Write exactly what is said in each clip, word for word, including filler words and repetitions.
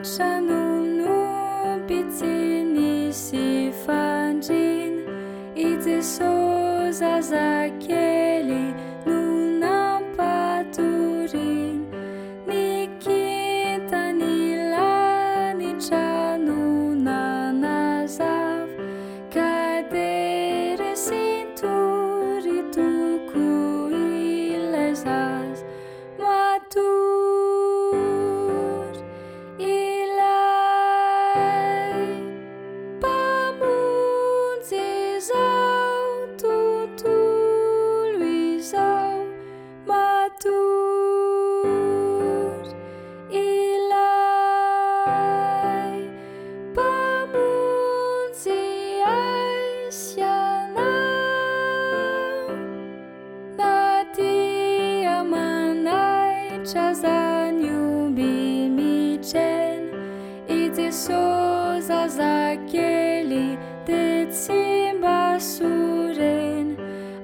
Trano pitsiny sy fandrina, i Jesosy zazakely no nampatorina. Nikintany lany trano nanazava, ka de resintory toko ilay zaza matory. Ilay mpamonjy izao tontolo izao matory. Ilay mpamonjy aisy anao, na dia manaitra zany omby mitrena, i Jesosy zazakely de tsy mba sorena.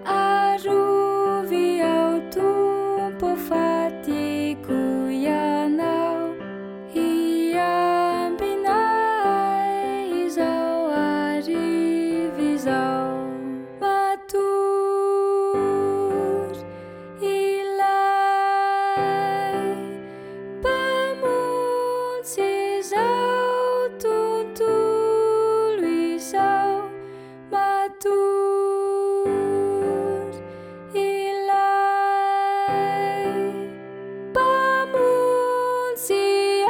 Arovy ao Tompo fatiko ianao, iambinay izao arivo izao matory. Ilay mpamonjy izao tontolo izao matory. Ilay mpamonjy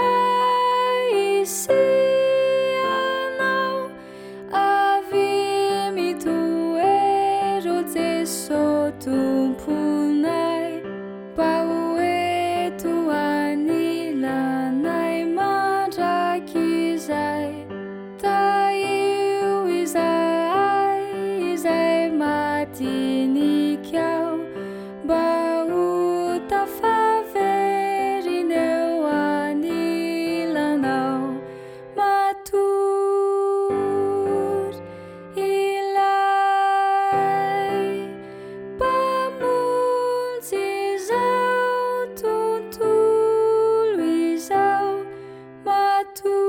aisy anao, avy mitoero Jesosy Tomponay, mba hoeto anilanay mandrakizay. Taio izahay izay madinikao, mba ho tafaveriny eo anilanao matory. Ilay mpamonjy izao tontolo izao matory.